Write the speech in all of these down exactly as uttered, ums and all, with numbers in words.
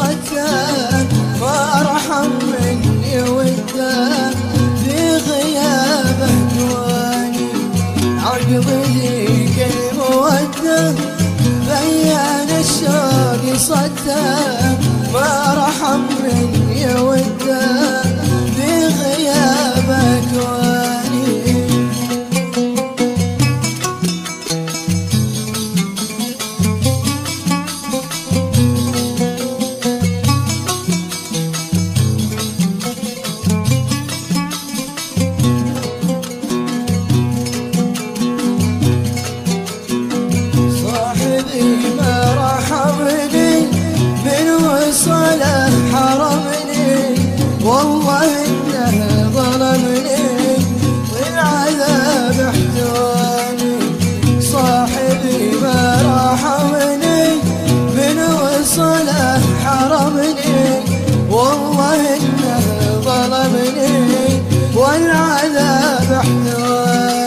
صدام ما رحم مني وده في غيابه دواني عقبي كالمودة بيان الشوق صدام ما رحم مني وده في غيابه دواني صله حرمني والله انه ظلمني والعذاب احتواني صاحبي ما رحمني من وصله حرمني والله انه ظلمني والعذاب احتواني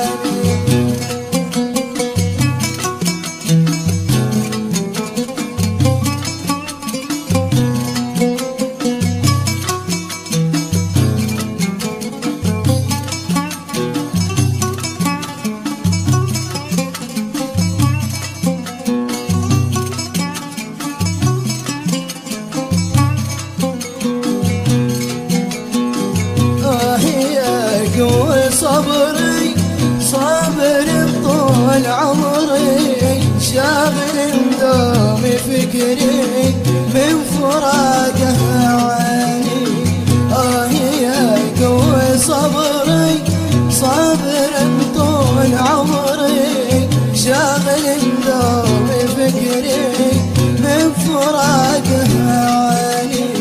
صبري صابر طول عمري شاغل دومي فكري من فراقه عيني آه يا قوي صبري صابر طول عمري شاغل دومي فكري من فراقه عيني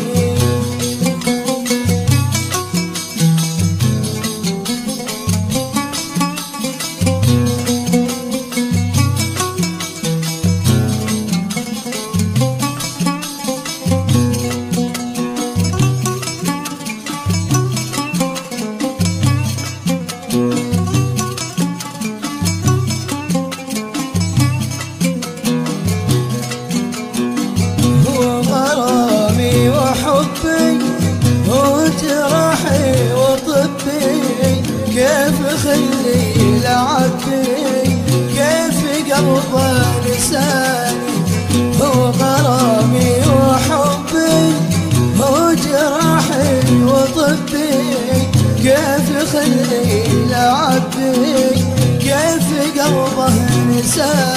جراحي وطبي كيف خلي لعبي كيف قلبه لساني هو غرامي وحبي هو جراحي وطبي كيف خلي لعبي كيف قلبه لساني